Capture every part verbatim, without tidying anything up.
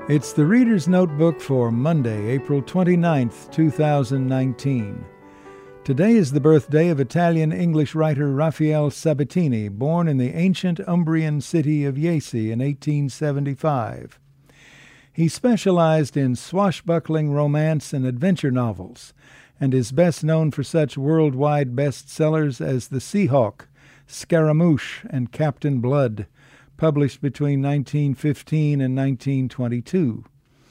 It's the Reader's Notebook for Monday, April twenty-ninth, two thousand nineteen. Today is the birthday of Italian-English writer Raphael Sabatini, born in the ancient Umbrian city of Jesi in eighteen seventy-five. He specialized in swashbuckling romance and adventure novels, and is best known for such worldwide bestsellers as The Seahawk, Scaramouche, and Captain Blood, published between nineteen fifteen and nineteen twenty-two.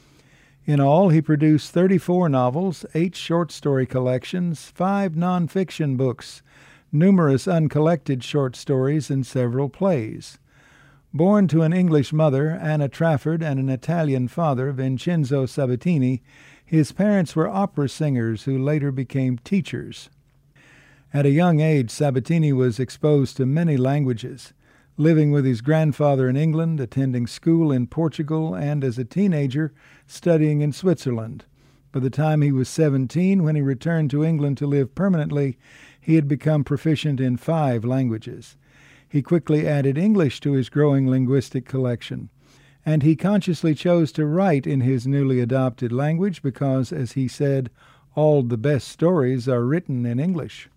In all, he produced thirty-four novels, eight short story collections, five nonfiction books, numerous uncollected short stories, and several plays. Born to an English mother, Anna Trafford, and an Italian father, Vincenzo Sabatini, his parents were opera singers who later became teachers. At a young age, Sabatini was exposed to many languages, living with his grandfather in England, attending school in Portugal, and as a teenager, studying in Switzerland. By the time he was seventeen, when he returned to England to live permanently, he had become proficient in five languages. He quickly added English to his growing linguistic collection, and he consciously chose to write in his newly adopted language because, as he said, all the best stories are written in English.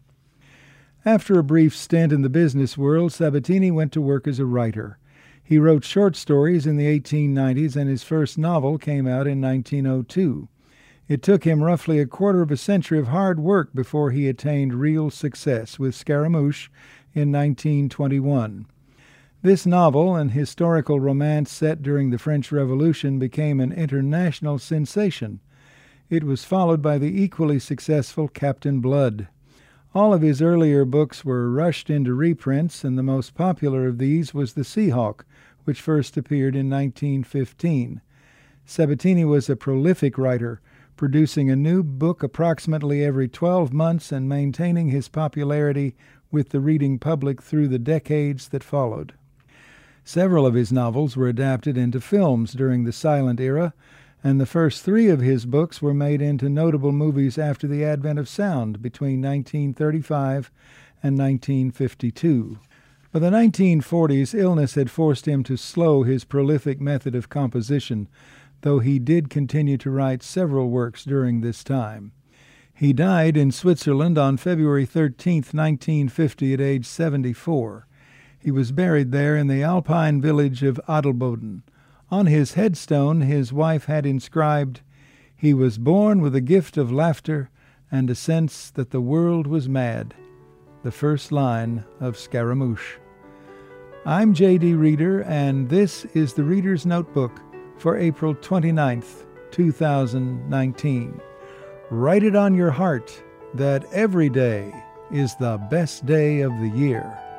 After a brief stint in the business world, Sabatini went to work as a writer. He wrote short stories in the eighteen nineties, and his first novel came out in nineteen oh two. It took him roughly a quarter of a century of hard work before he attained real success with Scaramouche in nineteen twenty-one. This novel, an historical romance set during the French Revolution, became an international sensation. It was followed by the equally successful Captain Blood. All of his earlier books were rushed into reprints, and the most popular of these was The Seahawk, which first appeared in nineteen fifteen. Sabatini was a prolific writer, producing a new book approximately every twelve months and maintaining his popularity with the reading public through the decades that followed. Several of his novels were adapted into films during the silent era, and the first three of his books were made into notable movies after the advent of sound between nineteen thirty-five and nineteen fifty-two. By the nineteen forties, illness had forced him to slow his prolific method of composition, though he did continue to write several works during this time. He died in Switzerland on February thirteenth, nineteen fifty, at age seventy-four. He was buried there in the alpine village of Adelboden. On his headstone, his wife had inscribed, "He was born with a gift of laughter and a sense that the world was mad," the first line of Scaramouche. I'm J D Reader, and this is the Reader's Notebook for April twenty-ninth, two thousand nineteen. Write it on your heart that every day is the best day of the year.